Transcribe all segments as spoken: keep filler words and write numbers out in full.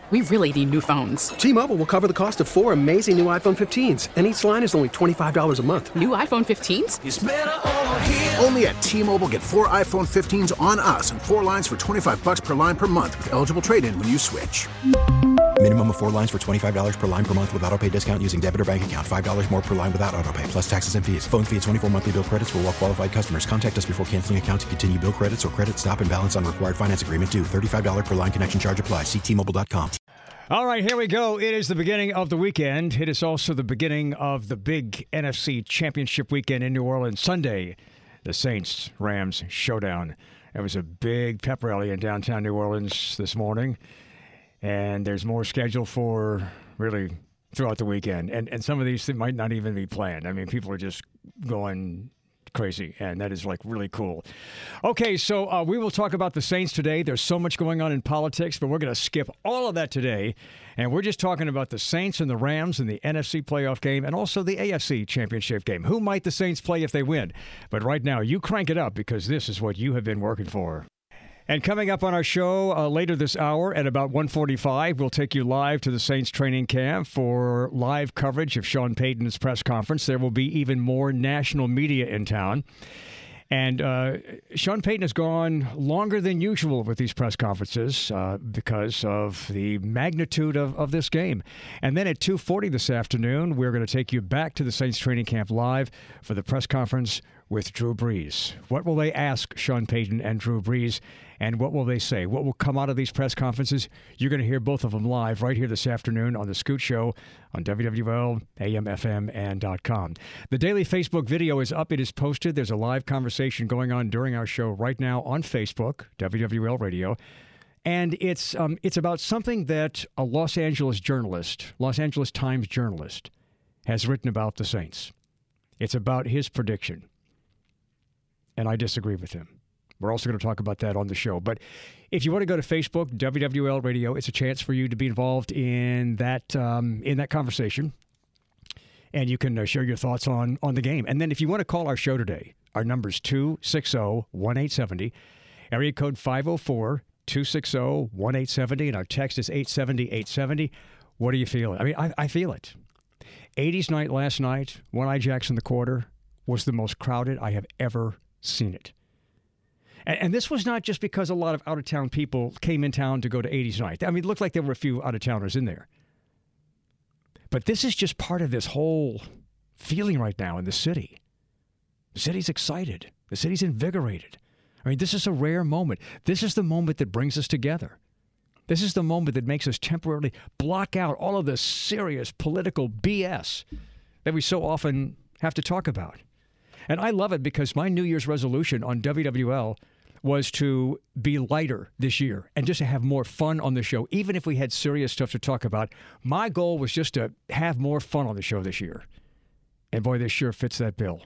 we really need new phones. T-Mobile will cover the cost of four amazing new iPhone fifteens, and each line is only twenty-five dollars a month. New iPhone fifteens? It's better over here. Only at T-Mobile, get four iPhone fifteens on us and four lines for twenty-five dollars per line per month with eligible trade-in when you switch. Minimum of four lines for twenty-five dollars per line per month with autopay discount using debit or bank account. five dollars more per line without autopay, plus taxes and fees. Phone fee at twenty-four monthly bill credits for well-qualified customers. Contact us before canceling account to continue bill credits or credit stop and balance on required finance agreement due. thirty-five dollars per line connection charge applies. See T Mobile dot com. All right, here we go. It is the beginning of the weekend. It is also the beginning of the big N F C Championship weekend in New Orleans. Sunday, the Saints-Rams showdown. It was a big pep rally in downtown New Orleans this morning. And there's more scheduled for really throughout the weekend. And and some of these might not even be planned. I mean, people are just going crazy, and that is like really cool. Okay, so uh, we will talk about the Saints today. There's so much going on in politics, but we're going to skip all of that today. And we're just talking about the Saints and the Rams in the N F C playoff game and also the A F C championship game. Who might the Saints play if they win? But right now, you crank it up because this is what you have been working for. And coming up on our show uh, later this hour at about one forty-five, we'll take you live to the Saints training camp for live coverage of Sean Payton's press conference. There will be even more national media in town. And uh, Sean Payton has gone longer than usual with these press conferences uh, because of the magnitude of, of this game. And then at two forty this afternoon, we're going to take you back to the Saints training camp live for the press conference with Drew Brees. What will they ask Sean Payton and Drew Brees, and what will they say? What will come out of these press conferences? You're going to hear both of them live right here this afternoon on The Scoot Show on W W L, A M, F M, and .com. The daily Facebook video is up. It is posted. There's a live conversation going on during our show right now on Facebook, W W L Radio. And it's um, it's about something that a Los Angeles journalist, Los Angeles Times journalist, has written about the Saints. It's about his prediction. And I disagree with him. We're also going to talk about that on the show. But if you want to go to Facebook, W W L Radio, it's a chance for you to be involved in that um, in that conversation. And you can uh, share your thoughts on, on the game. And then if you want to call our show today, our number is two six zero, one eight seven zero, area code five oh four, two six zero, one eight seven zero, and our text is eight seven zero, eight seven zero. What are you feeling? I mean, I, I feel it. eighties night last night, One-Eye Jacks in the quarter, was the most crowded I have ever seen it. And, and this was not just because a lot of out-of-town people came in town to go to eighties night. I mean, it looked like there were a few out-of-towners in there. But this is just part of this whole feeling right now in the city. The city's excited. The city's invigorated. I mean, this is a rare moment. This is the moment that brings us together. This is the moment that makes us temporarily block out all of this serious political B S that we so often have to talk about. And I love it because my New Year's resolution on W W L was to be lighter this year and just to have more fun on the show, even if we had serious stuff to talk about. My goal was just to have more fun on the show this year. And boy, this sure fits that bill.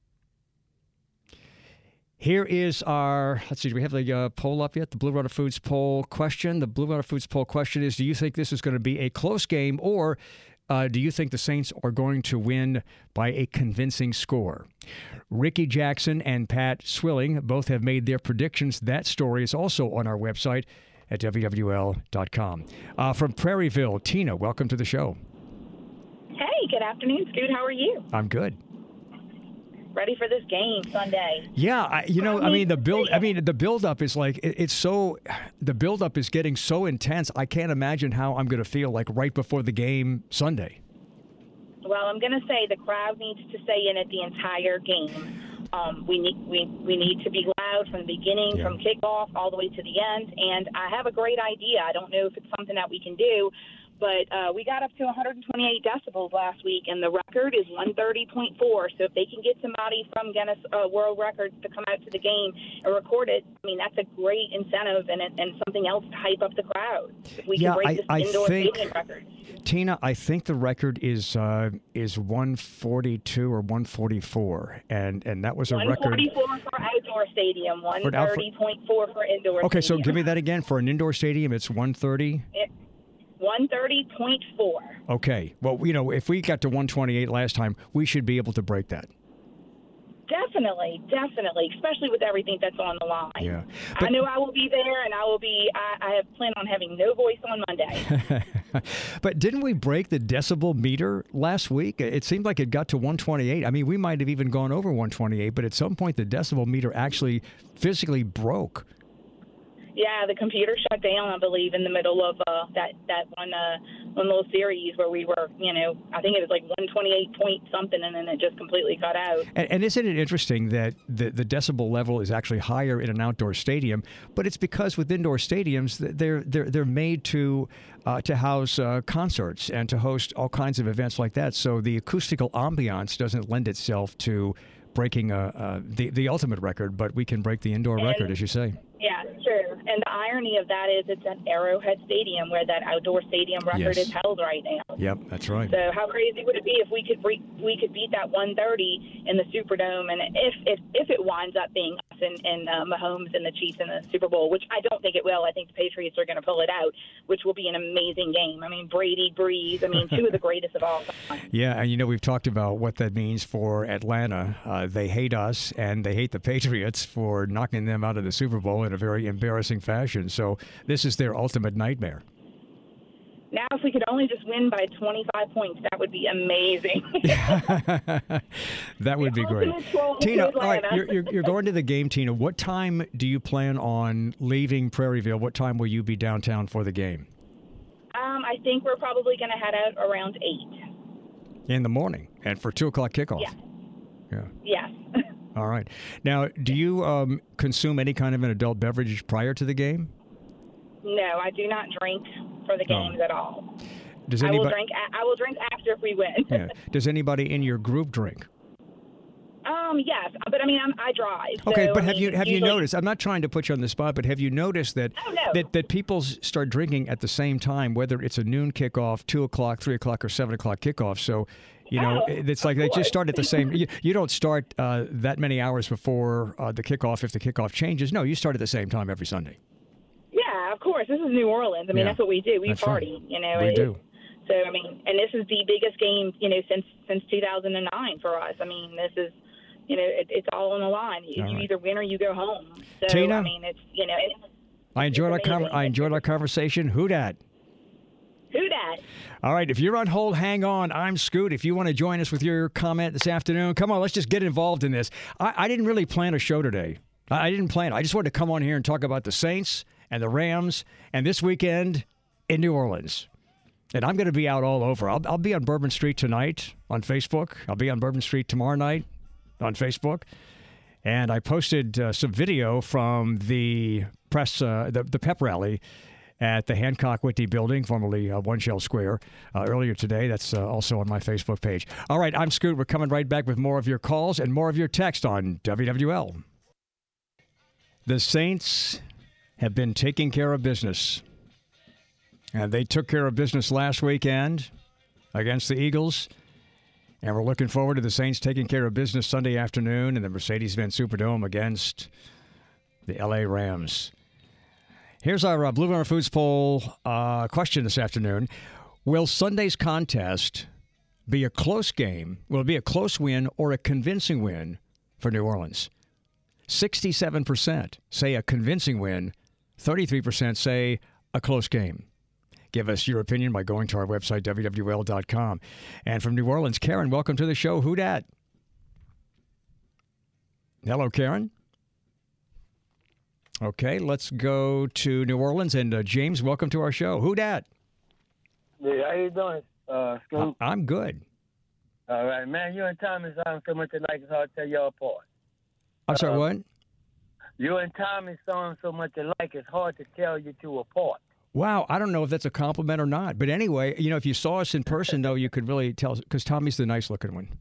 Here is our, let's see, do we have the uh, poll up yet? The Blue Runner Foods poll question. The Blue Runner Foods poll question is, do you think this is going to be a close game, or Uh, do you think the Saints are going to win by a convincing score? Ricky Jackson and Pat Swilling both have made their predictions. That story is also on our website at W W L dot com. Uh, from Prairieville, Tina, welcome to the show. Hey, good afternoon, Scoot. How are you? I'm good. Ready for this game Sunday? Yeah, I, you know, I mean, the build. I mean, the build-up is like it, it's so. The build-up is getting so intense. I can't imagine how I'm going to feel like right before the game Sunday. Well, I'm going to say the crowd needs to stay in it the entire game. Um, we need we we need to be loud from the beginning, yeah. from kickoff all the way to the end. And I have a great idea. I don't know if it's something that we can do. But uh, we got up to one hundred twenty-eight decibels last week, and the record is one thirty point four. So if they can get somebody from Guinness uh, World Records to come out to the game and record it, I mean, that's a great incentive and, and something else to hype up the crowd. If we yeah, can break I, this I indoor think, stadium record. Tina, I think the record is uh, is one forty-two or one forty-four, and, and that was a record. one forty-four for outdoor stadium, one thirty point four for indoor Okay, stadium. so give me that again. For an indoor stadium, it's one thirty? It, one thirty point four. Okay. Well, you know, if we got to one twenty-eight last time, we should be able to break that. Definitely, definitely, especially with everything that's on the line. Yeah. I But- know I will be there, and I will be. I, I have planned on having no voice on Monday. But didn't we break the decibel meter last week? It seemed like it got to one twenty-eight. I mean, we might have even gone over one twenty-eight, but at some point the decibel meter actually physically broke. Yeah, the computer shut down, I believe, in the middle of uh, that that one uh, one little series where we were, you know, I think it was like one twenty-eight point something, and then it just completely cut out. And, and isn't it interesting that the, the decibel level is actually higher in an outdoor stadium? But it's because with indoor stadiums, they're they're they're made to uh, to house uh, concerts and to host all kinds of events like that. So the acoustical ambiance doesn't lend itself to breaking a, uh, the the ultimate record, but we can break the indoor And- record, as you say. Yeah, sure. And the irony of that is it's at Arrowhead Stadium where that outdoor stadium record Yes. is held right now. Yep, that's right. So how crazy would it be if we could re- we could beat that one thirty in the Superdome, and if if, if it winds up being us and, and uh, Mahomes and the Chiefs in the Super Bowl, which I don't think it will. I think the Patriots are going to pull it out, which will be an amazing game. I mean, Brady, Breeze, I mean, two of the greatest of all time. Yeah, and you know, we've talked about what that means for Atlanta. Uh, they hate us, and they hate the Patriots for knocking them out of the Super Bowl in a very embarrassing fashion. So this is their ultimate nightmare. Now, if we could only just win by twenty-five points, that would be amazing. That would be great. Ultimate troll to Tina, all right, Atlanta. you're, you're, you're going to the game, Tina. What time do you plan on leaving Prairieville? What time will you be downtown for the game? Um, I think we're probably going to head out around eight. In the morning, and for two o'clock kickoff. Yeah. Yeah. Yes. All right. Now, do you um, consume any kind of an adult beverage prior to the game? No, I do not drink for the Oh. games at all. Does I will anybody? drink. a- I will drink after if we win. Yeah. Does anybody in your group drink? Um, yes, but I mean, I'm, I drive. Okay, so, but I have you mean, have you usually- noticed? I'm not trying to put you on the spot, but have you noticed that Oh, no. that that people s- start drinking at the same time, whether it's a noon kickoff, two o'clock, three o'clock, or seven o'clock kickoff? So, you know, Oh, it's like of they just course. start at the same. You, you don't start uh, that many hours before uh, the kickoff if the kickoff changes. No, you start at the same time every Sunday. Yeah, of course. This is New Orleans. I mean, Yeah. that's what we do. We That's right. party. You know, We It- do. So I mean, and this is the biggest game, you know, since since two thousand nine for us. I mean, this is, you know, it, it's all on the line. You, All you right. either win or you go home. So Tina? I mean, it's you know, it, I enjoyed our It's con- amazing. I enjoyed our conversation. Who dat? who dat? All right, if you're on hold, hang on. I'm Scoot. If you want to join us with your comment this afternoon, come on, let's just get involved in this. I, I didn't really plan a show today. I, I didn't plan. I just wanted to come on here and talk about the Saints and the Rams and this weekend in New Orleans. And I'm going to be out all over. I'll, I'll be on Bourbon Street tonight on Facebook. I'll be on Bourbon Street tomorrow night on Facebook. And I posted uh, some video from the press, uh, the, the pep rally at the Hancock Whitney Building, formerly uh, One Shell Square, uh, earlier today. That's uh, also on my Facebook page. All right, I'm Scoot. We're coming right back with more of your calls and more of your text on W W L. The Saints have been taking care of business. And they took care of business last weekend against the Eagles. And we're looking forward to the Saints taking care of business Sunday afternoon in the Mercedes-Benz Superdome against the L A Rams. Here's our uh, Blue Runner Foods poll uh, question this afternoon. Will Sunday's contest be a close game? Will it be a close win or a convincing win for New Orleans? sixty-seven percent say a convincing win. thirty-three percent say a close game. Give us your opinion by going to our website, W W L dot com. And from New Orleans, Karen, welcome to the show. Who dat? Hello, Karen. Okay, let's go to New Orleans. And uh, James, welcome to our show. Who dat? Yeah, how you doing, uh, Scoop? I- I'm good. All right, man. You and Tommy sound so much alike, it's hard to tell y'all apart. I'm sorry, Uh, what? You and Tommy sound so much alike, it's hard to tell you two apart. Wow, I don't know if that's a compliment or not. But anyway, you know, if you saw us in person, though, you could really tell, because Tommy's the nice-looking one.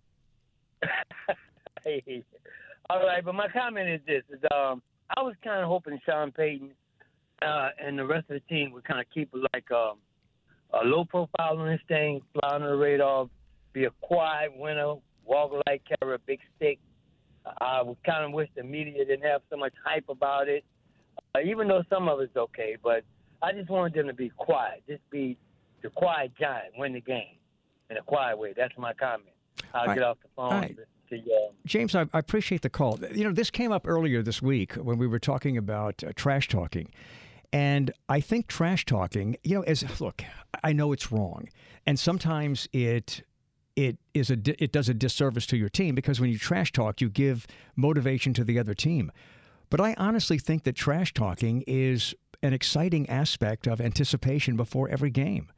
Hey. All right, but my comment is this: is um, I was kind of hoping Sean Payton uh, and the rest of the team would kind of keep like um, a low profile on this thing, fly under the radar, be a quiet winner, walk like carry a big stick. I would kind of wish the media didn't have so much hype about it, uh, even though some of it's okay. But I just wanted them to be quiet, just be the quiet giant, win the game in a quiet way. That's my comment. I'll All get right. off the phone. All right. to you. James, I, I appreciate the call. You know, this came up earlier this week when we were talking about uh, trash talking. And I think trash talking, you know, as look, I know it's wrong. And sometimes it it is a it does a disservice to your team because when you trash talk, you give motivation to the other team. But I honestly think that trash talking is an exciting aspect of anticipation before every game.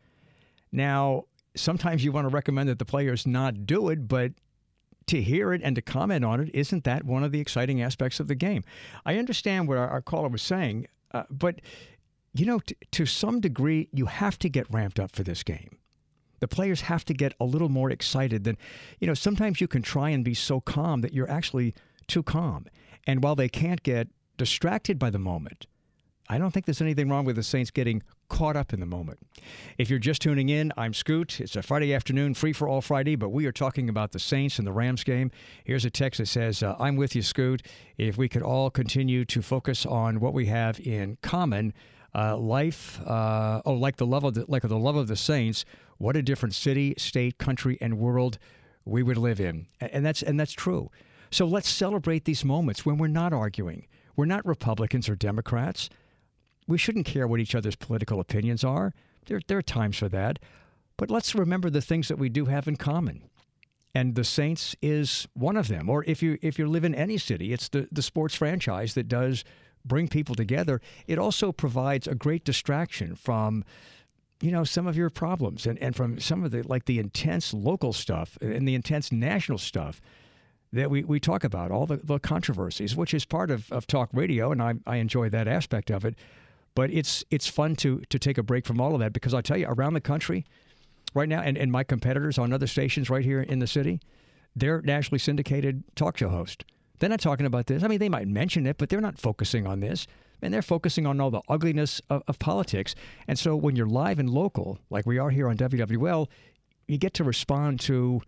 Now, sometimes you want to recommend that the players not do it, but to hear it and to comment on it, isn't that one of the exciting aspects of the game? I understand what our, our caller was saying, uh, but, you know, t- to some degree, you have to get ramped up for this game. The players have to get a little more excited than, you know, sometimes you can try and be so calm that you're actually too calm. And while they can't get distracted by the moment, I don't think there's anything wrong with the Saints getting caught up in the moment. If you're just tuning in, I'm Scoot. It's a Friday afternoon, free for all Friday, but we are talking about the Saints and the Rams game. Here's a text that says, uh, I'm with you, Scoot. If we could all continue to focus on what we have in common, uh, life, uh, oh, like the love of the, like the love of the Saints, what a different city, state, country, and world we would live in. And that's and that's true. So let's celebrate these moments when we're not arguing. We're not Republicans or Democrats. We shouldn't care what each other's political opinions are. There, there are times for that. But let's remember the things that we do have in common. And the Saints is one of them. Or if you if you live in any city, it's the, the sports franchise that does bring people together. It also provides a great distraction from, you know, some of your problems and, and from some of the, like the intense local stuff and the intense national stuff that we, we talk about, all the, the controversies, which is part of, of talk radio, and I, I enjoy that aspect of it. But it's it's fun to to take a break from all of that because I'll tell you, around the country right now, and, and my competitors on other stations right here in the city, they're nationally syndicated talk show hosts. They're not talking about this. I mean, they might mention it, but they're not focusing on this. And they're focusing on all the ugliness of, of politics. And so when you're live and local, like we are here on W W L, you get to respond to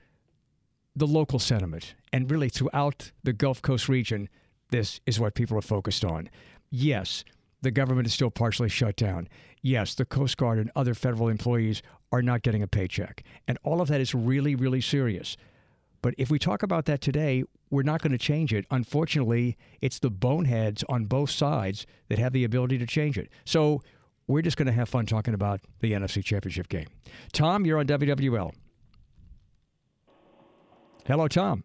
the local sentiment. And really throughout the Gulf Coast region, this is what people are focused on. Yes, the government is still partially shut down. Yes, the Coast Guard and other federal employees are not getting a paycheck. And all of that is really, really serious. But if we talk about that today, we're not going to change it. Unfortunately, it's the boneheads on both sides that have the ability to change it. So we're just going to have fun talking about the N F C Championship game. Tom, you're on W W L. Hello, Tom.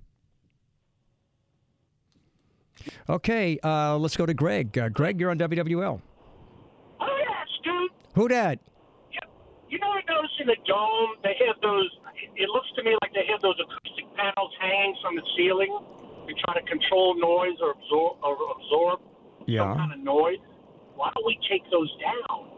Okay, uh, let's go to Greg. Uh, Greg, you're on W W L. Oh, yeah, Stu. Who dat? Yeah. You know, I noticed in the Dome, they have those, it looks to me like they have those acoustic panels hanging from the ceiling to try to control noise or absorb, or absorb yeah. some kind of noise. Why don't we take those down?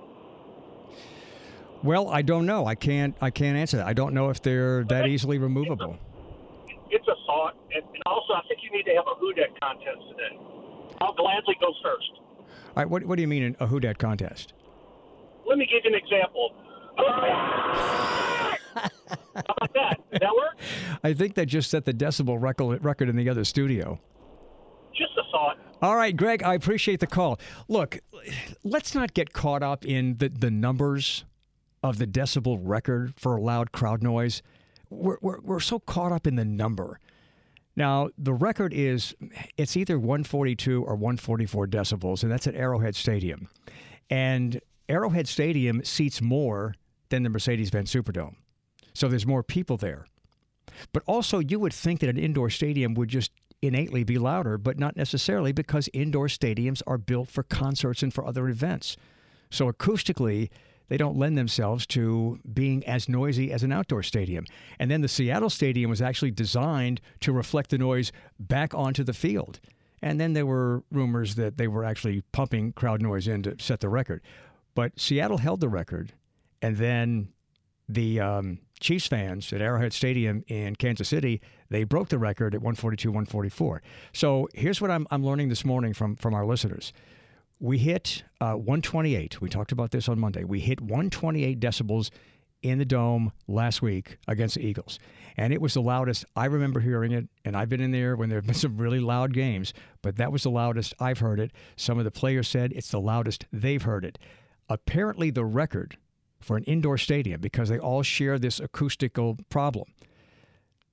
Well, I don't know. I can't I can't answer that. I don't know if they're that easily removable. It's a thought. And, and also, I think you need to have a Who Dat contest today. I'll gladly go first. All right, what, what do you mean a Who Dat contest? Let me give you an example. How about that? Does that work? I think they just set the decibel record, record in the other studio. Just a thought. All right, Greg, I appreciate the call. Look, let's not get caught up in the, the numbers of the decibel record for loud crowd noise. We're, we're we're so caught up in the number. Now, the record is, it's either one forty-two or one forty-four decibels, and that's at Arrowhead Stadium. And Arrowhead Stadium seats more than the Mercedes-Benz Superdome. So there's more people there. But also, you would think that an indoor stadium would just innately be louder, but not necessarily, because indoor stadiums are built for concerts and for other events. So acoustically, they don't lend themselves to being as noisy as an outdoor stadium. And then the Seattle Stadium was actually designed to reflect the noise back onto the field. And then there were rumors that they were actually pumping crowd noise in to set the record. But Seattle held the record, and then the um, Chiefs fans at Arrowhead Stadium in Kansas City, they broke the record at one forty-two, one forty-four. So here's what I'm, I'm learning this morning from, from our listeners. We hit uh, one twenty-eight. We talked about this on Monday. We hit one twenty-eight decibels in the Dome last week against the Eagles. And it was the loudest. I remember hearing it, and I've been in there when there have been some really loud games, but that was the loudest I've heard it. Some of the players said it's the loudest they've heard it. Apparently the record for an indoor stadium, because they all share this acoustical problem,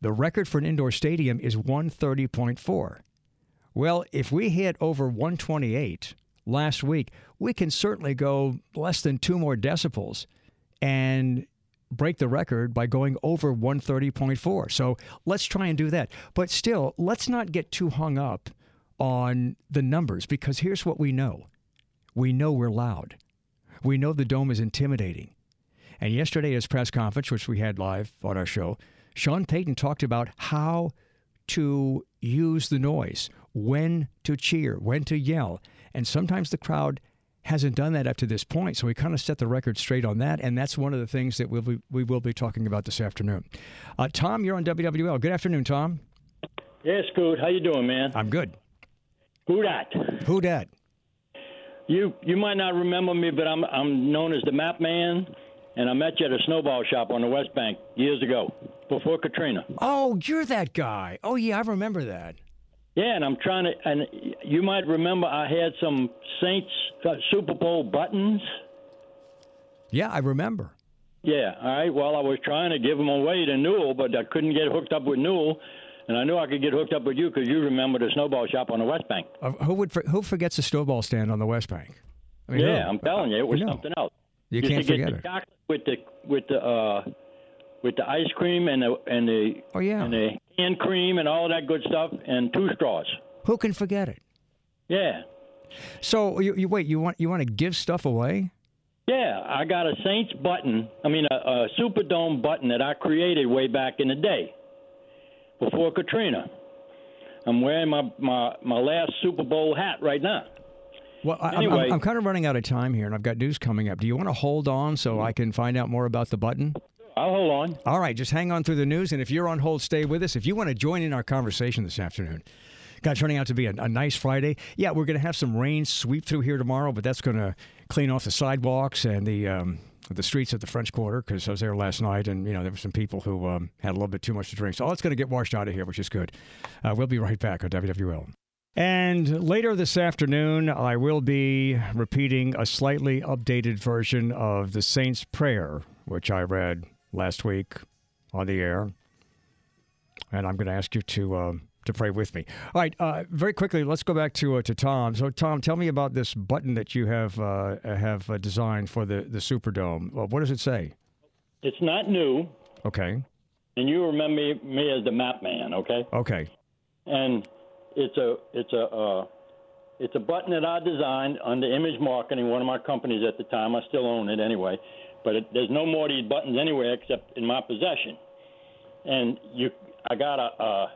The record for an indoor stadium is one thirty point four. Well, if we hit over one twenty-eight last week, we can certainly go less than two more decibels and break the record by going over one thirty point four. So let's try and do that. But still, let's not get too hung up on the numbers, because here's what we know. We know we're loud. We know the Dome is intimidating. And yesterday at his press conference, which we had live on our show, Sean Payton talked about how to use the noise, when to cheer, when to yell. And sometimes the crowd hasn't done that up to this point, so we kind of set the record straight on that, and that's one of the things that we'll be, we will be talking about this afternoon. Uh, Tom, you're on W W L. Good afternoon, Tom. Yes, Scoot. How you doing, man? I'm good. Who dat? Who dat? You you might not remember me, but I'm I'm known as the Map Man, and I met you at a snowball shop on the West Bank years ago, before Katrina. Oh, you're that guy. Oh, yeah, I remember that. Yeah, and I'm trying to, and you might remember I had some Saints uh, Super Bowl buttons. Yeah, I remember. Yeah, all right. Well, I was trying to give them away to Newell, but I couldn't get hooked up with Newell, and I knew I could get hooked up with you because you remember the snowball shop on the West Bank. Uh, who would for, who forgets a snowball stand on the West Bank? I mean, yeah, who? I'm telling you, it was no. something else. You Just can't to forget get the it. chocolate with the with the uh, with the ice cream and the and the oh yeah and the hand cream and all that good stuff, and two straws. Who can forget it? Yeah. So you, you wait. You want you want to give stuff away? Yeah, I got a Saints button. I mean, a, a Superdome button that I created way back in the day, before Katrina. I'm wearing my my, my last Super Bowl hat right now. Well, I, anyway, I'm, I'm kind of running out of time here, and I've got news coming up. Do you want to hold on so I can find out more about the button? I'll hold on. All right, just hang on through the news, and if you're on hold, stay with us. If you want to join in our conversation this afternoon. God, turning out to be a, a nice Friday. Yeah, we're going to have some rain sweep through here tomorrow, but that's going to clean off the sidewalks and the um, the streets at the French Quarter, because I was there last night, and you know there were some people who um, had a little bit too much to drink. So all it's going to get washed out of here, which is good. Uh, we'll be right back on W W L. And later this afternoon, I will be repeating a slightly updated version of the Saints' Prayer, which I read last week on the air. And I'm going to ask you to uh, to pray with me. All right, uh, very quickly, let's go back to uh, to Tom. So, Tom, tell me about this button that you have uh, have uh, designed for the, the Superdome. Well, what does it say? It's not new. Okay. And you remember me, me as the Map Man, okay? Okay. And it's a it's a uh, it's a button that I designed under Image Marketing, one of my companies at the time. I still own it anyway, but it, there's no more of these buttons anywhere except in my possession. And you, I got a, a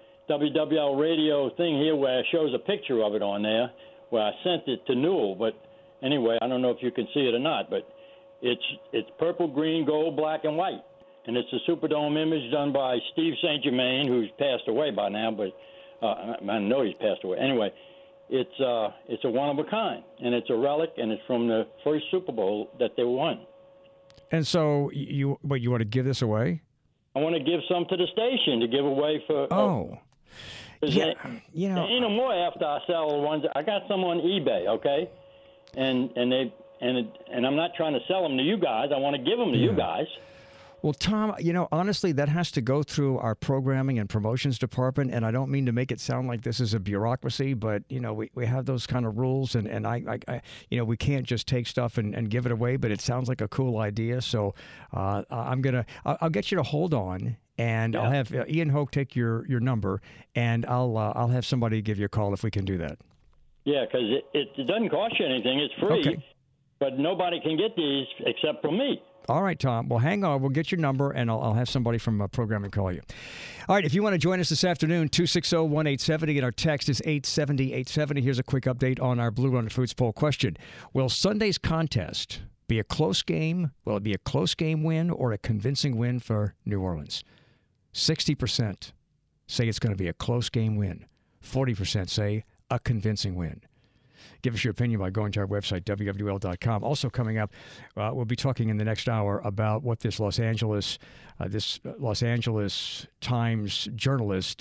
W W L radio thing here where it shows a picture of it on there, where I sent it to Newell. But anyway, I don't know if you can see it or not, but it's it's purple, green, gold, black, and white. And it's a Superdome image done by Steve Saint Germain, who's passed away by now, but uh, I know he's passed away. Anyway, it's uh, it's a one of a kind, and it's a relic, and it's from the first Super Bowl that they won. And so you, what, you want to give this away? I want to give some to the station to give away for. Oh, uh, yeah. They, you know, ain't no more after I sell the ones. I got some on eBay, okay, and and they and it, and I'm not trying to sell them to you guys. I want to give them to yeah. you guys. Well, Tom, you know, honestly, that has to go through our programming and promotions department, and I don't mean to make it sound like this is a bureaucracy, but, you know, we, we have those kind of rules, and, and I, I, I, you know, we can't just take stuff and, and give it away, but it sounds like a cool idea, so uh, I'm going to, I'll get you to hold on, and yeah. I'll have uh, Ian Hoke take your, your number, and I'll, uh, I'll have somebody give you a call if we can do that. Yeah, because it, it doesn't cost you anything. It's free, okay. But nobody can get these except for me. All right, Tom. Well, hang on. We'll get your number, and I'll, I'll have somebody from uh, programming call you. All right, if you want to join us this afternoon, two six zero, one eight seven zero, and our text is eight seven zero, eight seven zero. Here's a quick update on our Blue Run Foods poll question. Will Sunday's contest be a close game? Will it be a close game win or a convincing win for New Orleans? sixty percent say it's going to be a close game win. forty percent say a convincing win. Give us your opinion by going to our website, W W L dot com. Also coming up, uh, we'll be talking in the next hour about what this Los Angeles, uh, this Los Angeles Times journalist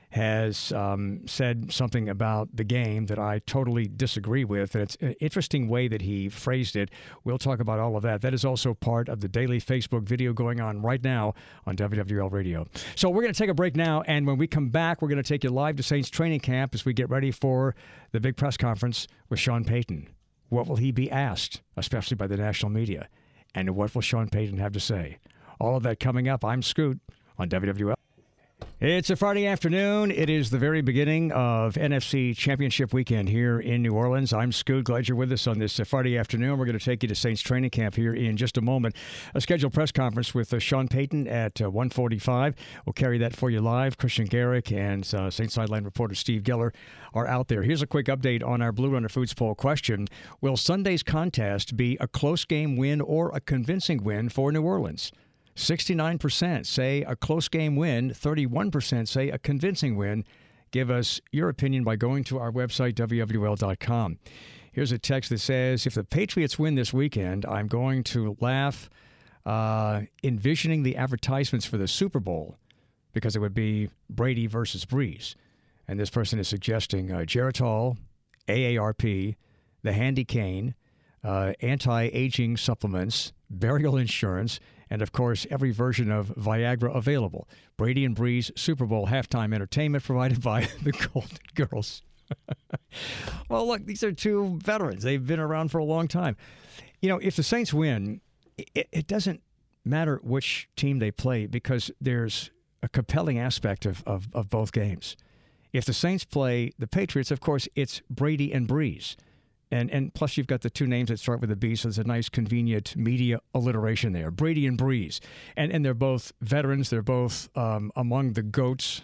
has um, said something about the game that I totally disagree with. And it's an interesting way that he phrased it. We'll talk about all of that. That is also part of the daily Facebook video going on right now on W W L Radio. So we're going to take a break now, and when we come back, we're going to take you live to Saints training camp as we get ready for the big press conference with Sean Payton. What will he be asked, especially by the national media? And what will Sean Payton have to say? All of that coming up. I'm Scoot on W W L. It's a Friday afternoon. It is the very beginning of N F C Championship weekend here in New Orleans. I'm Scoot. Glad you're with us on this uh, Friday afternoon. We're going to take you to Saints training camp here in just a moment. A scheduled press conference with uh, Sean Payton at uh, one forty-five. We'll carry that for you live. Christian Garrick and uh, Saints sideline reporter Steve Geller are out there. Here's a quick update on our Blue Runner Foods poll question. Will Sunday's contest be a close game win or a convincing win for New Orleans? sixty-nine percent say a close game win. thirty-one percent say a convincing win. Give us your opinion by going to our website, W W L dot com. Here's a text that says, if the Patriots win this weekend, I'm going to laugh uh, envisioning the advertisements for the Super Bowl because it would be Brady versus Breeze. And this person is suggesting uh, Geritol, A A R P, the Handy Cane, uh, anti-aging supplements, burial insurance, and, of course, every version of Viagra available. Brady and Breeze Super Bowl halftime entertainment provided by the Golden Girls. Well, look, these are two veterans. They've been around for a long time. You know, if the Saints win, it, it doesn't matter which team they play because there's a compelling aspect of, of, of both games. If the Saints play the Patriots, of course, it's Brady and Breeze. And and plus you've got the two names that start with a B, so there's a nice convenient media alliteration there. Brady and Breeze. And and they're both veterans. They're both um, among the GOATs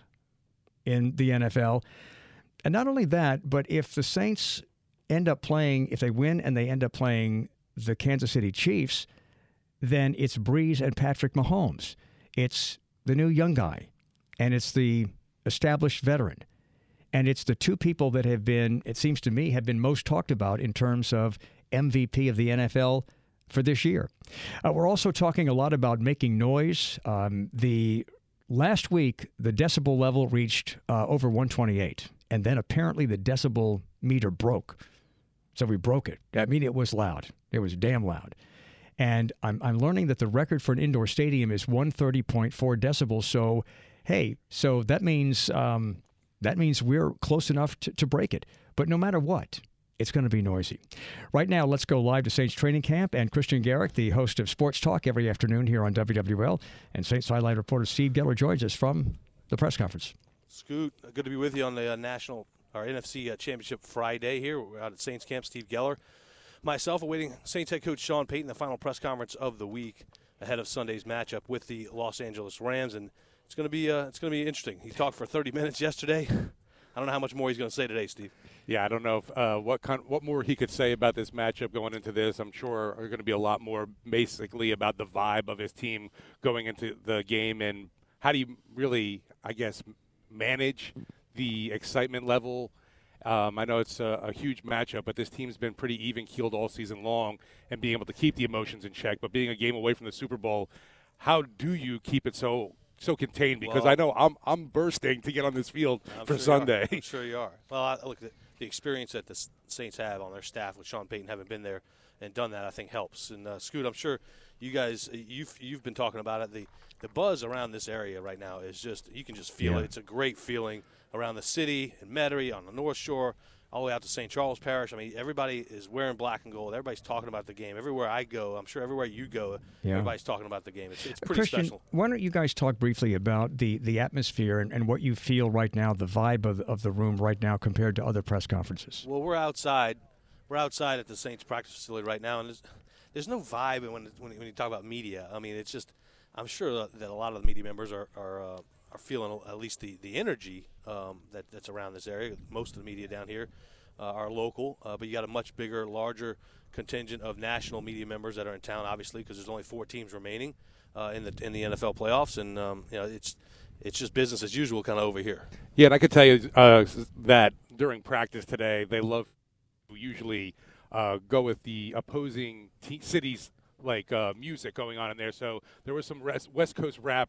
in the N F L. And not only that, but if the Saints end up playing, if they win and they end up playing the Kansas City Chiefs, then it's Breeze and Patrick Mahomes. It's the new young guy, and it's the established veteran. And it's the two people that have been, it seems to me, have been most talked about in terms of M V P of the N F L for this year. Uh, we're also talking a lot about making noise. Um, the last week, the decibel level reached uh, over one twenty-eight. And then apparently the decibel meter broke. So we broke it. I mean, it was loud. It was damn loud. And I'm, I'm learning that the record for an indoor stadium is one thirty point four decibels. So, hey, so that means... Um, That means we're close enough to, to break it. But no matter what, it's going to be noisy. Right now, let's go live to Saints training camp. And Christian Garrick, the host of Sports Talk every afternoon here on W W L, and Saints sideline reporter Steve Geller joins us from the press conference. Scoot, good to be with you on the uh, National or N F C uh, Championship Friday here. We're out at Saints camp. Steve Geller, myself, awaiting Saints head coach Sean Payton, the final press conference of the week ahead of Sunday's matchup with the Los Angeles Rams. And It's going to be uh, it's going to be interesting. He talked for thirty minutes yesterday. I don't know how much more he's going to say today, Steve. Yeah, I don't know if, uh, what kind, what more he could say about this matchup going into this. I'm sure are going to be a lot more basically about the vibe of his team going into the game and how do you really, I guess, manage the excitement level. Um, I know it's a, a huge matchup, but this team's been pretty even-keeled all season long and being able to keep the emotions in check. But being a game away from the Super Bowl, how do you keep it so so contained? Because well, I know I'm I'm bursting to get on this field I'm for sure Sunday. I'm sure you are. Well, I, look, the, the experience that the Saints have on their staff with Sean Payton, having been there and done that, I think helps. And uh, Scoot, I'm sure you guys you've you've been talking about it. The the buzz around this area right now is just you can just feel yeah. it. It's a great feeling around the city in Metairie, on the North Shore, all the way out to Saint Charles Parish. I mean, everybody is wearing black and gold. Everybody's talking about the game. Everywhere I go, I'm sure everywhere you go, yeah. everybody's talking about the game. It's, it's pretty Christian, special. Why don't you guys talk briefly about the, the atmosphere and, and what you feel right now, the vibe of, of the room right now compared to other press conferences? Well, we're outside. We're outside at the Saints practice facility right now, and there's, there's no vibe when, when, when you talk about media. I mean, it's just I'm sure that a lot of the media members are are, uh, are feeling at least the, the energy um, that, that's around this area. Most of the media down here uh, are local, uh, but you got a much bigger, larger contingent of national media members that are in town, obviously, because there's only four teams remaining uh, in the in the N F L playoffs, and um, you know it's it's just business as usual kind of over here. Yeah, and I could tell you uh, that during practice today, they love to usually uh, go with the opposing te- cities like uh, music going on in there. So there was some West Coast rap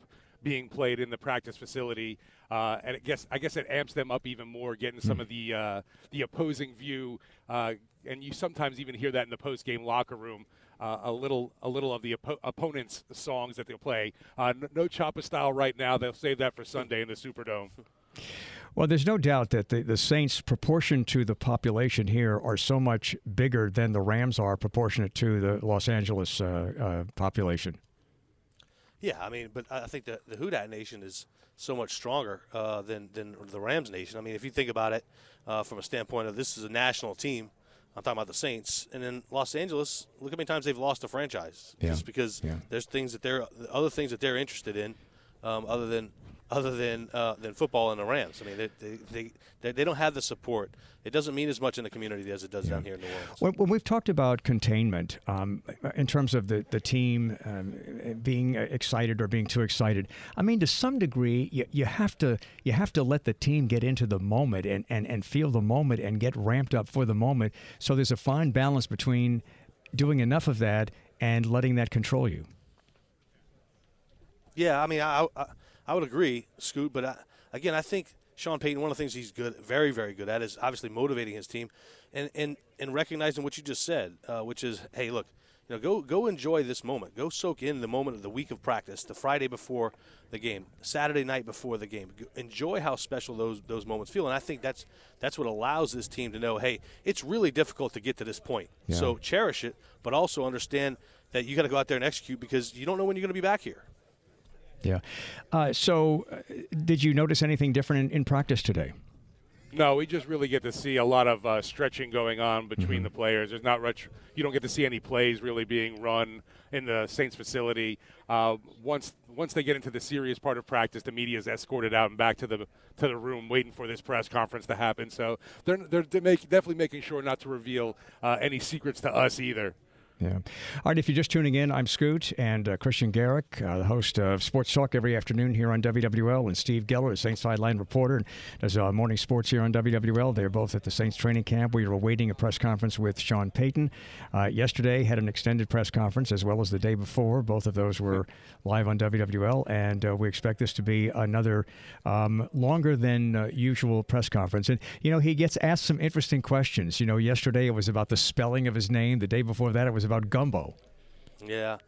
being played in the practice facility, uh, and I guess I guess it amps them up even more, getting some of the uh, the opposing view, uh, and you sometimes even hear that in the post-game locker room. Uh, a little, a little of the oppo- opponent's songs that they'll play. Uh, no Choppa style right now. They'll save that for Sunday in the Superdome. Well, there's no doubt that the, the Saints' proportion to the population here are so much bigger than the Rams are proportionate to the Los Angeles uh, uh, population. Yeah, I mean, but I think the the Houdat Nation is so much stronger uh, than than the Rams Nation. I mean, if you think about it uh, from a standpoint of this is a national team. I'm talking about the Saints. And in Los Angeles, look how many times they've lost a franchise. Yeah. Just because yeah. there's things that they're other things that they're interested in, um, other than other than uh, than football and the Rams. I mean, they they, they they don't have the support. It doesn't mean as much in the community as it does yeah. down here in New Orleans. When, when we've talked about containment, um, in terms of the the team um, being excited or being too excited, I mean, to some degree, you, you have to you have to let the team get into the moment and, and, and feel the moment and get ramped up for the moment. So there's a fine balance between doing enough of that and letting that control you. Yeah, I mean, I I, I would agree, Scoot. But I, again, I think Sean Payton, one of the things he's good, very, very good at is obviously motivating his team and, and, and recognizing what you just said, uh, which is, hey, look, you know, go go enjoy this moment. Go soak in the moment of the week of practice, the Friday before the game, Saturday night before the game. Enjoy how special those those moments feel. And I think that's that's what allows this team to know, hey, it's really difficult to get to this point. Yeah. So cherish it, but also understand that you got to go out there and execute because you don't know when you're going to be back here. Yeah. Uh, so uh, did you notice anything different in, in practice today? No, we just really get to see a lot of uh, stretching going on between mm-hmm. the players. There's not much. You don't get to see any plays really being run in the Saints facility. Uh, once once they get into the serious part of practice, the media is escorted out and back to the to the room, waiting for this press conference to happen. So they're they're, they're make, definitely making sure not to reveal uh, any secrets to us either. Yeah. All right, if you're just tuning in, I'm Scoot, and uh, Christian Garrick, uh, the host of Sports Talk every afternoon here on W W L, and Steve Geller, the Saints sideline reporter, and does uh, morning sports here on W W L. They're both at the Saints training camp. We are awaiting a press conference with Sean Payton. Uh, yesterday had an extended press conference, as well as the day before. Both of those were live on W W L, and uh, we expect this to be another um, longer than uh, usual press conference. And, you know, he gets asked some interesting questions. You know, yesterday it was about the spelling of his name. The day before that it was about gumbo. Yeah.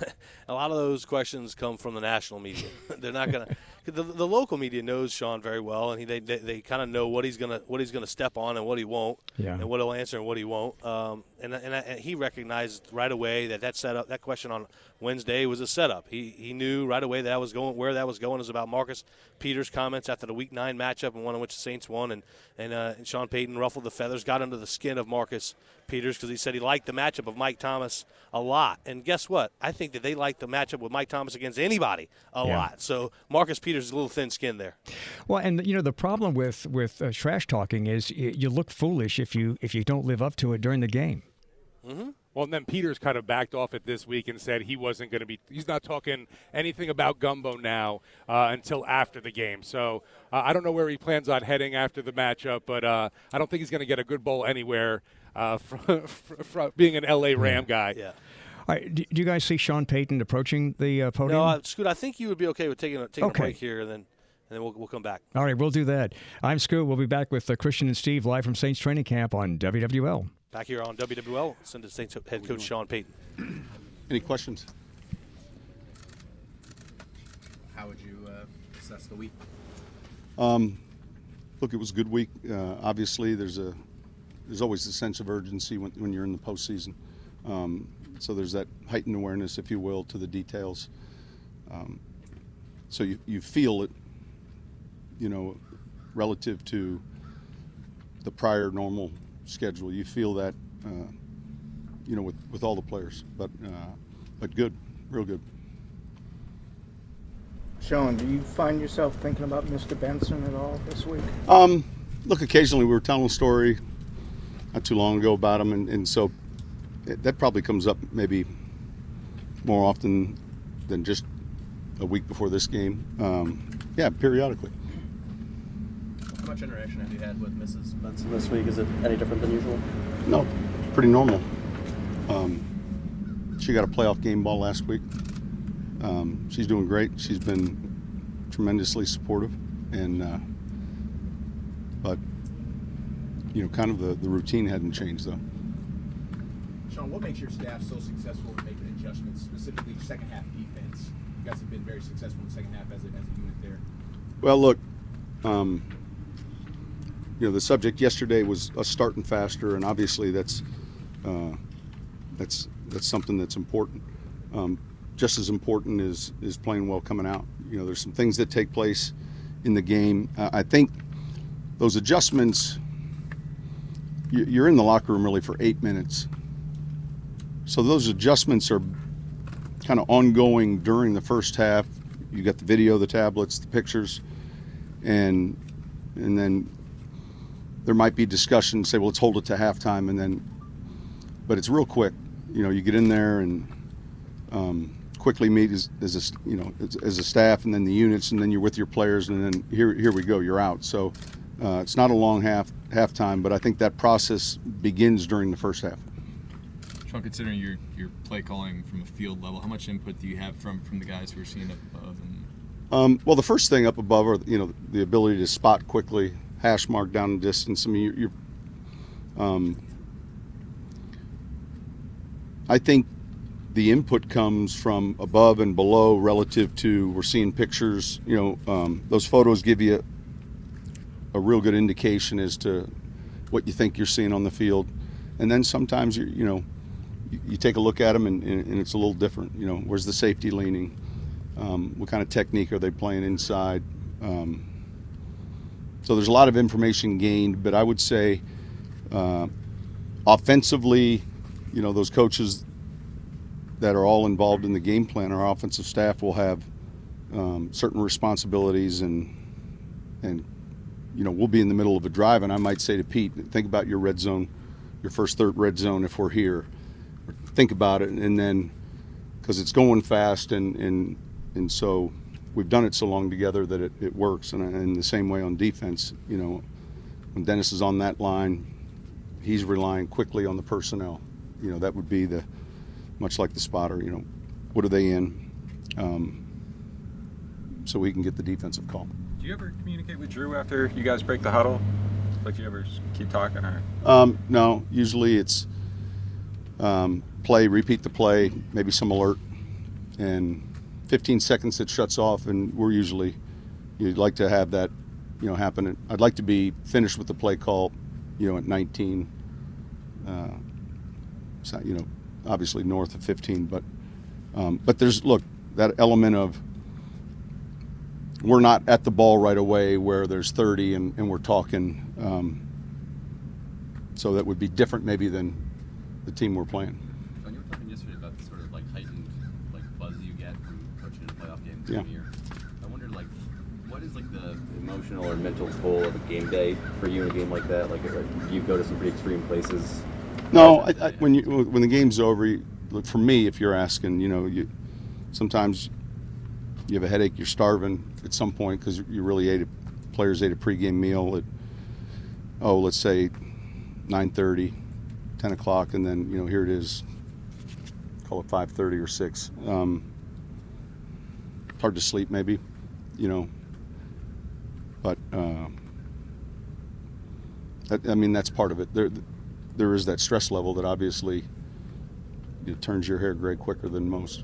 A lot of those questions come from the national media. They're not going to the, the local media knows Sean very well, and he, they they, they kind of know what he's going to what he's going to step on and what he won't, yeah. and what he'll answer and what he won't. Um, and, and and he recognized right away that that setup, that question on Wednesday was a setup. He he knew right away that was going where that was going was about Marcus Peters' comments after the Week Nine matchup and one in which the Saints won, and and, uh, and Sean Payton ruffled the feathers, got under the skin of Marcus Peters because he said he liked the matchup of Mike Thomas a lot. And guess what? I think that they like the matchup with Mike Thomas against anybody a yeah. lot. So Marcus Peters is a little thin-skinned there. Well, and you know the problem with with uh, trash talking is y- you look foolish if you if you don't live up to it during the game. Mm-hmm. Well, and then Peters kind of backed off it this week and said he wasn't going to be – he's not talking anything about gumbo now uh, until after the game. So uh, I don't know where he plans on heading after the matchup, but uh, I don't think he's going to get a good bowl anywhere uh, from, from being an L A Ram guy. Yeah. All right, do, do you guys see Sean Payton approaching the uh, podium? No, uh, Scoot, I think you would be okay with taking a, taking okay. a break here and then – and then we'll, we'll come back. All right, we'll do that. I'm Scoot. We'll be back with uh, Christian and Steve live from Saints training camp on W W L. Back here on W W L, send to Saints head coach Sean Payton. Any questions? How would you uh, assess the week? Um, look, it was a good week. Uh, obviously, there's a there's always a sense of urgency when, when you're in the postseason. Um, so there's that heightened awareness, if you will, to the details. Um, So you, you feel it, you know, relative to the prior normal schedule. You feel that, uh, you know, with, with all the players. But uh, but good, real good. Sean, do you find yourself thinking about Mister Benson at all this week? Um, look, occasionally we were telling a story not too long ago about him, and, and so it, that probably comes up maybe more often than just a week before this game. Um, yeah, periodically. How much interaction have you had with Missus Benson this week? Is it any different than usual? No, pretty normal. Um, she got a playoff game ball last week. Um, she's doing great. She's been tremendously supportive, and uh, but you know, kind of the, the routine hadn't changed though. Sean, what makes your staff so successful in making adjustments, specifically second half defense? You guys have been very successful in the second half as a, as a unit there. Well, look, um, you know, the subject yesterday was us starting faster, and obviously that's uh, that's that's something that's important. Um, just as important is is playing well coming out. You know, there's some things that take place in the game. Uh, I think those adjustments, you, you're in the locker room really for eight minutes. So those adjustments are kind of ongoing during the first half. You got the video, the tablets, the pictures, and and then there might be discussion, say, well, let's hold it to halftime, and then, but it's real quick. You know, you get in there and um, quickly meet as, as a, you know, as, as a staff, and then the units, and then you're with your players, and then here here we go, you're out. So uh, it's not a long half halftime, but I think that process begins during the first half. Sean, considering your your play calling from a field level, how much input do you have from from the guys who are seeing up above? And... Um, well, the first thing up above are, you know, the ability to spot quickly, hash mark down the distance. I mean, you're, you're um, I think the input comes from above and below relative to, we're seeing pictures, you know, um, those photos give you a, a real good indication as to what you think you're seeing on the field. And then sometimes, you you know, you, you take a look at them and, and it's a little different. You know, where's the safety leaning? Um, what kind of technique are they playing inside? Um, so there's a lot of information gained, but I would say uh, offensively, you know, those coaches that are all involved in the game plan, our offensive staff will have um, certain responsibilities, and and you know, we'll be in the middle of a drive, and I might say to Pete, think about your red zone, your first third red zone if we're here. Think about it, and then, because it's going fast, and, and and so we've done it so long together that it, it works. And in the same way on defense, you know, when Dennis is on that line, he's relying quickly on the personnel. You know, that would be the, much like the spotter, you know, what are they in? Um, so we can get the defensive call. Do you ever communicate with Drew after you guys break the huddle? Like, do you ever keep talking? Or? Um, no, usually it's um, play, repeat the play, maybe some alert, and fifteen seconds it shuts off, and we're usually, you'd like to have that, you know, happen. I'd like to be finished with the play call, you know, at nineteen, uh, so, you know, obviously north of fifteen, but um, but there's, look, that element of we're not at the ball right away where there's thirty and, and we're talking, um, so that would be different maybe than the team we're playing. When you were talking yesterday about the sort of like heightened like buzz you get from coaching in a playoff game Yeah. year, I wondered like what is like the emotional or mental toll of a game day for you in a game like that? Like, do you go to some pretty extreme places? No, I, I, when you when the game's over, you, look, for me, if you're asking, you know, you sometimes you have a headache, you're starving at some point because you really ate a players ate a pregame meal at oh, let's say nine thirty, ten o'clock, and then, you know, here it is, call it five thirty or six. Um, hard to sleep, maybe, you know, but uh, that, I mean, that's part of it. There. There is that stress level that obviously it turns your hair gray quicker than most.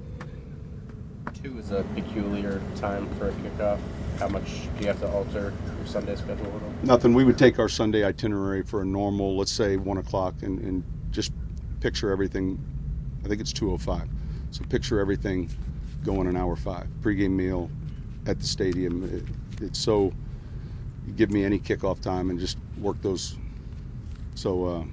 Two is a peculiar time for a kickoff. How much do you have to alter your Sunday schedule a little? Nothing. We would take our Sunday itinerary for a normal, let's say one o'clock, and, and just picture everything. I think it's two oh five. So picture everything going an hour five. Pre-game meal at the stadium. It, it's so, you give me any kickoff time and just work those. So, uh,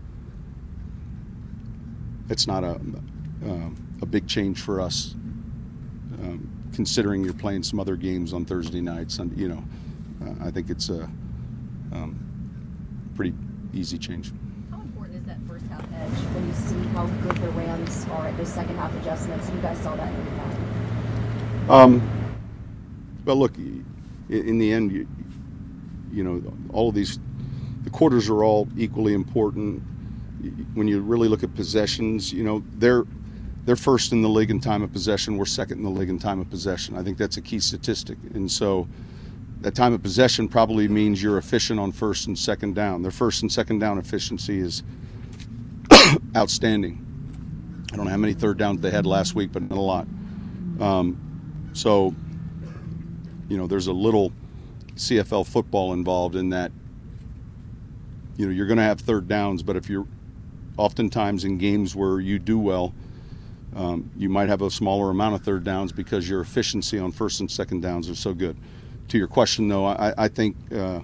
it's not a uh, a big change for us, um, considering you're playing some other games on Thursday nights. And you know, uh, I think it's a um, pretty easy change. How important is that first half edge when you see how good the Rams are at those second half adjustments? You guys saw that in the game. Um, well, look, in the end, you, you know, all of these, the quarters are all equally important. When you really look at possessions, you know, they're they're first in the league in time of possession. We're second in the league in time of possession. I think that's a key statistic. And so that time of possession probably means you're efficient on first and second down. Their first and second down efficiency is outstanding. I don't know how many third downs they had last week, but not a lot. Um, so, you know, there's a little C F L football involved in that. You know, you're going to have third downs, but if you're oftentimes in games where you do well, um, you might have a smaller amount of third downs because your efficiency on first and second downs are so good. To your question, though, I, I think, uh,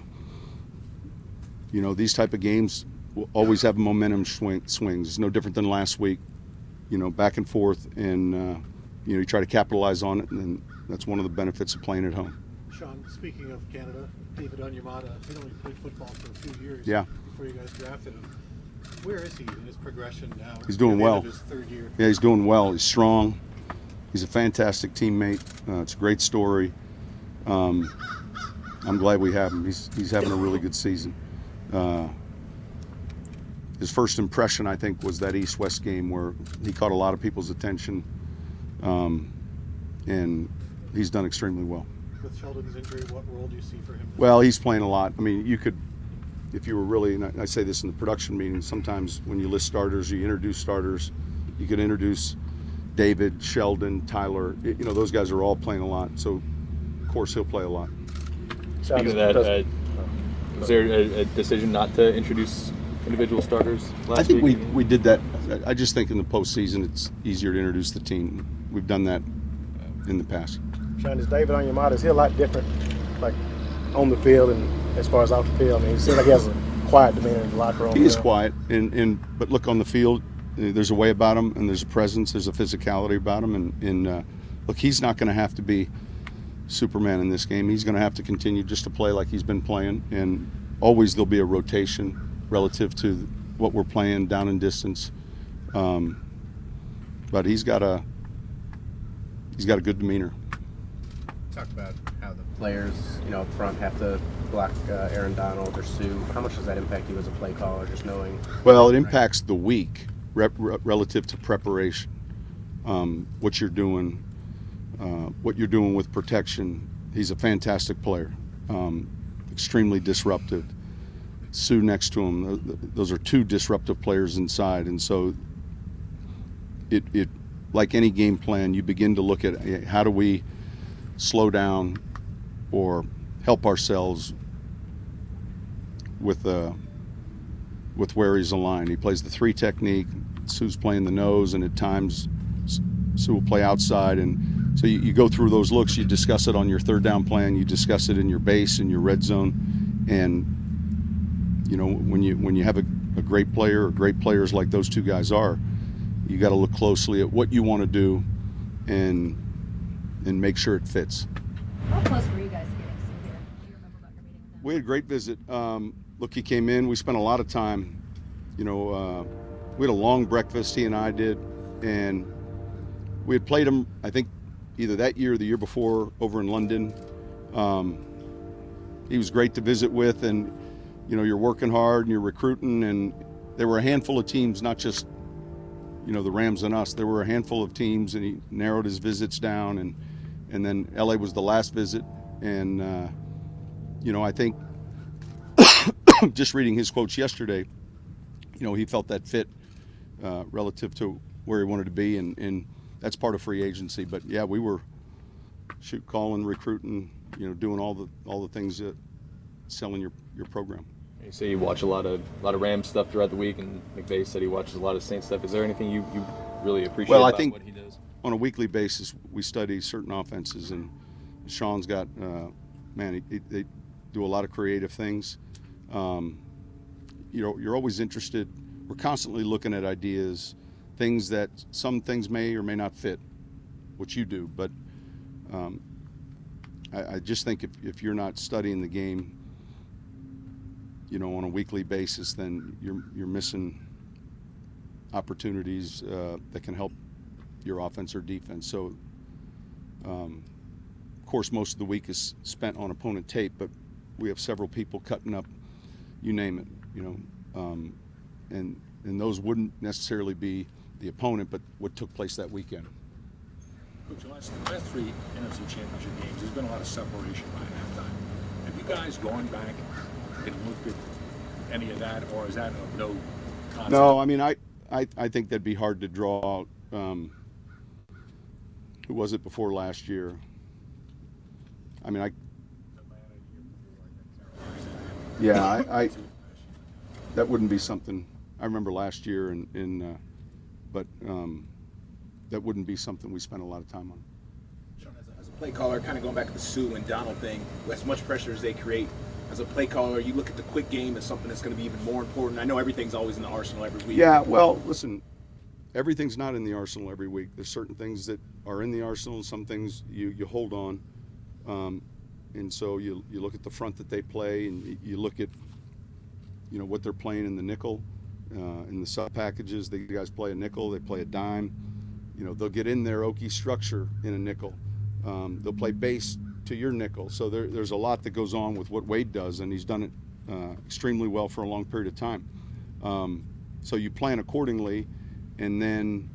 you know, these type of games will always have momentum swing, swings. It's no different than last week, you know, back and forth, and, uh, you know, you try to capitalize on it, and that's one of the benefits of playing at home. Sean, speaking of Canada, David Onyemata, he only played football for a few years yeah. before you guys drafted him. Where is he in his progression now? He's doing well. His third year? Yeah, he's doing well. He's strong. He's a fantastic teammate. Uh, it's a great story. Um, I'm glad we have him. He's he's having a really good season. Uh, his first impression, I think, was that East-West game where he caught a lot of people's attention, um, and he's done extremely well. With Sheldon's injury, what role do you see for him? Well, he's playing a lot. I mean, you could, if you were really, and I say this in the production meeting, sometimes when you list starters, you introduce starters, you could introduce David, Sheldon, Tyler. You know, those guys are all playing a lot. So, of course, he'll play a lot. Speaking of that, uh, was there a, a decision not to introduce individual starters last I think week? we, we did that. I just think in the postseason it's easier to introduce the team. We've done that in the past. Sean, is David Onyemata, is he a lot different, like, on the field and as far as off the field? I mean, it seems like he has a quiet demeanor in the locker room. He is quiet, and, and but look, on the field, there's a way about him, and there's a presence, there's a physicality about him, and, and uh, look, he's not going to have to be Superman in this game. He's going to have to continue just to play like he's been playing, and always there'll be a rotation relative to what we're playing down in distance. Um, but he's got a he's got a good demeanor. Talk about how the players, you know, up front have to block uh, Aaron Donald or Sue. How much does that impact you as a play caller, just knowing? Well, it impacts the week rep, re, relative to preparation, um, what you're doing, uh, what you're doing with protection. He's a fantastic player, um, extremely disruptive. Sue next to him, those are two disruptive players inside, and so it, it like any game plan, you begin to look at how do we slow down or help ourselves with uh, with where he's aligned. He plays the three technique. Sue's playing the nose, and at times Sue will play outside. And so you, you go through those looks. You discuss it on your third down plan. You discuss it in your base, in your red zone. And you know, when you when you have a, a great player or great players like those two guys are, you got to look closely at what you want to do, and and make sure it fits. How close were you guys getting Sue here? Do you remember about your meeting with him? We had a great visit. Um, look, he came in. We spent a lot of time. You know, uh, we had a long breakfast. He and I did, and we had played him. I think either that year or the year before over in London. Um, he was great to visit with, and you know, you're working hard and you're recruiting, and there were a handful of teams, not just, you know, the Rams and us. There were a handful of teams, and he narrowed his visits down, and and then L A was the last visit, and uh, you know, I think just reading his quotes yesterday, you know, he felt that fit uh, relative to where he wanted to be, and, and that's part of free agency. But yeah, we were shoot calling, recruiting, you know, doing all the all the things that selling your your program. You say you watch a lot of a lot of Rams stuff throughout the week, and McVay said he watches a lot of Saints stuff. Is there anything you, you really appreciate well, I about think what he does? On a weekly basis, we study certain offenses, and Sean's got, uh, man, he, he, they do a lot of creative things. Um, you know, you're always interested. We're constantly looking at ideas, things that some things may or may not fit what you do, but um, I, I just think if, if you're not studying the game, you know, on a weekly basis, then you're you're missing opportunities uh, that can help your offense or defense. So, um, of course, most of the week is spent on opponent tape, but we have several people cutting up, you name it, you know, um, and and those wouldn't necessarily be the opponent, but what took place that weekend. Coach, the last, the last three N F C Championship games, there's been a lot of separation by halftime. Have you guys gone back and looked at any of that, or is that of no concept? No, I mean, I, I, I think that'd be hard to draw out. Um, who was it before last year? I mean, I. Yeah, I, I. That wouldn't be something. I remember last year, and in, uh, but um, that wouldn't be something we spent a lot of time on. Sean, as a, as a play caller, kind of going back to the Sue and Donald thing, as much pressure as they create, as a play caller, you look at the quick game as something that's going to be even more important. I know everything's always in the arsenal every week. Yeah, well, listen, everything's not in the arsenal every week. There's certain things that are in the arsenal, and some things you, you hold on. Um, and so you you look at the front that they play, and you look at, you know, what they're playing in the nickel, uh, in the sub packages. They guys play a nickel, they play a dime. You know, they'll get in their Okie structure in a nickel. Um, they'll play base to your nickel. So there, there's a lot that goes on with what Wade does, and he's done it uh, extremely well for a long period of time. Um, so you plan accordingly, and then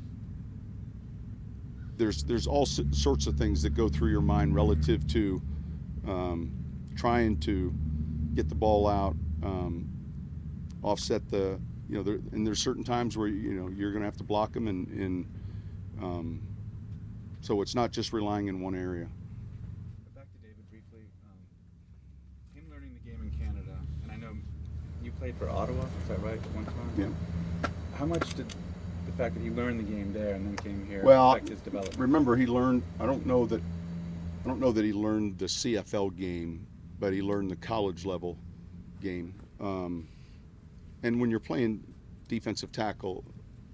there's there's all sorts of things that go through your mind relative to um, trying to get the ball out, um, offset the, you know, there, and there's certain times where, you know, you're going to have to block them, and, and um, so it's not just relying in one area. Back to David briefly. Um, him learning the game in Canada, and I know you played for Ottawa, is that right, at one time? Yeah. How much did the fact that he learned the game there and then came here well, affect his development? Remember, he learned, I don't know that, I don't know that he learned the C F L game, but he learned the college level game. Um, and when you're playing defensive tackle,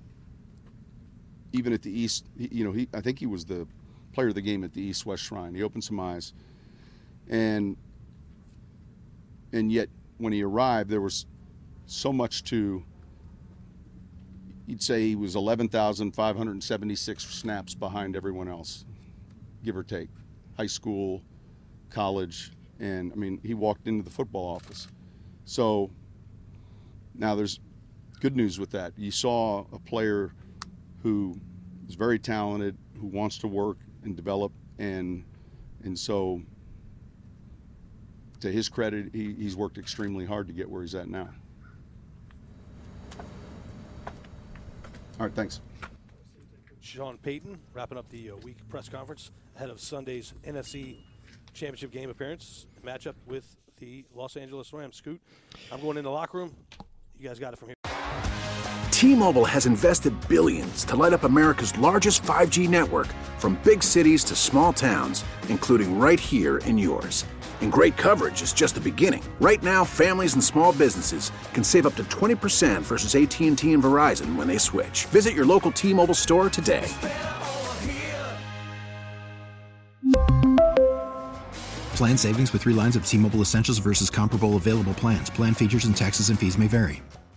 even at the East, you know, he, I think he was the player of the game at the East-West Shrine. He opened some eyes. And, and yet, when he arrived, there was so much to, you'd say he was eleven thousand five hundred seventy-six snaps behind everyone else, give or take. High school, college, and I mean, he walked into the football office. So now there's good news with that. You saw a player who is very talented, who wants to work and develop, and and so to his credit, he, he's worked extremely hard to get where he's at now. All right, thanks. Sean Payton wrapping up the uh, week press conference ahead of Sunday's N F C Championship game appearance, matchup with the Los Angeles Rams. Scoot, I'm going in the locker room. You guys got it from here. T-Mobile has invested billions to light up America's largest five G network, from big cities to small towns, including right here in yours. And great coverage is just the beginning. Right now, families and small businesses can save up to twenty percent versus A T and T and Verizon when they switch. Visit your local T-Mobile store today. Plan savings with three lines of T-Mobile Essentials versus comparable available plans. Plan features and taxes and fees may vary.